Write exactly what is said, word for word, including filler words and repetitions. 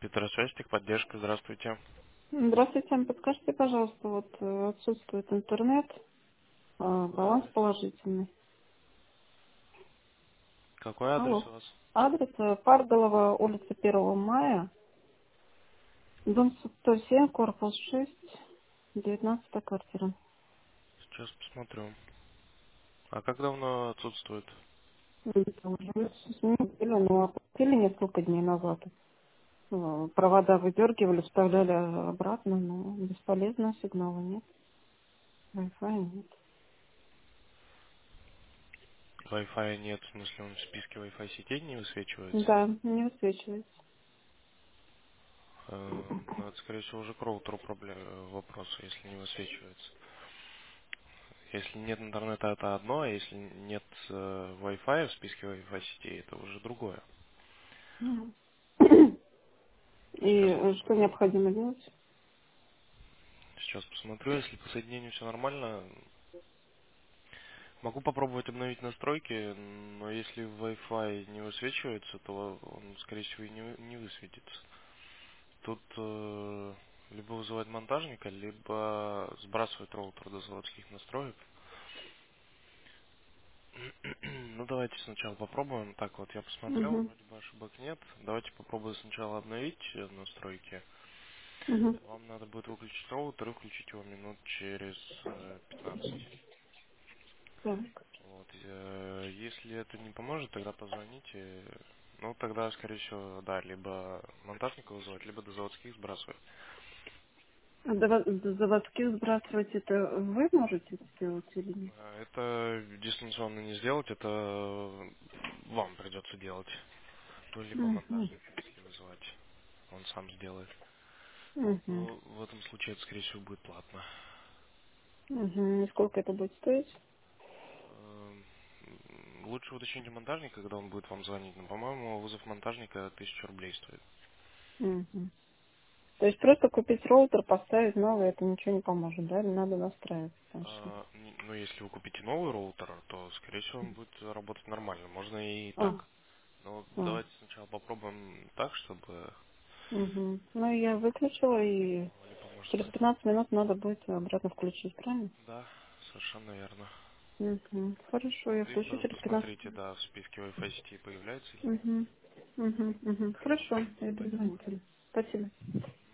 Петросвязь, техподдержка, здравствуйте. Здравствуйте, подскажите, пожалуйста, вот э, отсутствует интернет, а, Какой баланс адрес? положительный. Какой адрес Алло. у вас? Адрес э, Парголова, улица Первого мая, дом сто семь, корпус шесть, девятнадцатая квартира. Сейчас посмотрю. А как давно отсутствует? Это уже с неделю, но оплатили несколько дней назад. Э, Провода выдергивали, вставляли обратно, но бесполезно, сигнала нет, Wi-Fi нет. Wi-Fi нет, в смысле он в списке Wi-Fi сетей не высвечивается? Да, не высвечивается. Э, Ну, это, скорее всего, уже к роутеру проблема, вопрос, если не высвечивается. Если нет интернета, это одно, а если нет э, Wi-Fi в списке Wi-Fi сетей, это уже другое. Мгм. И Сейчас э, что посмотрю. необходимо делать? Сейчас посмотрю, если по соединению все нормально, могу попробовать обновить настройки, но если Wi-Fi не высвечивается, то он, скорее всего, и не, вы- не высветится. Тут э, либо вызывать монтажника, либо сбрасывать роутер до заводских настроек. Ну, давайте сначала попробуем. Так, вот я посмотрел, Угу. вроде бы ошибок нет. Давайте попробуем сначала обновить э, настройки. Угу. Вам надо будет выключить роутер и включить его минут через э, пятнадцать. Так. Вот. э, Если это не поможет, тогда позвоните. Ну, тогда, скорее всего, да, либо монтажника вызывать, либо до заводских сбрасывать. А до ва- до заводских сбрасывать это вы можете сделать или нет? А, Это дистанционно не сделать, это э, вам придется делать. Ну, либо Угу. монтажника, если вызывать, он сам сделает. Угу. Ну, в этом случае это, скорее всего, будет платно. Угу. И сколько это будет стоить? Эм, Лучше уточните монтажника, когда он будет вам звонить. Но, по-моему, вызов монтажника тысяча рублей стоит. Угу. То есть просто купить роутер, поставить новый, это ничего не поможет, да? Надо настраивать, конечно. А, н- ну, если вы купите новый роутер, то, скорее всего, он будет работать нормально. Можно и А, так. Но а. давайте сначала попробуем так, чтобы Угу. Ну, я выключила, и вам не поможет. через пятнадцать минут надо будет обратно включить, правильно? Да, совершенно верно. Угу. Хорошо, я включу Либо через пятнадцать посмотрите, да, в списке Wi-Fi сетей появляется или нет. минут. Угу. Угу. Угу. Хорошо, я Спасибо. перезвоню. Спасибо.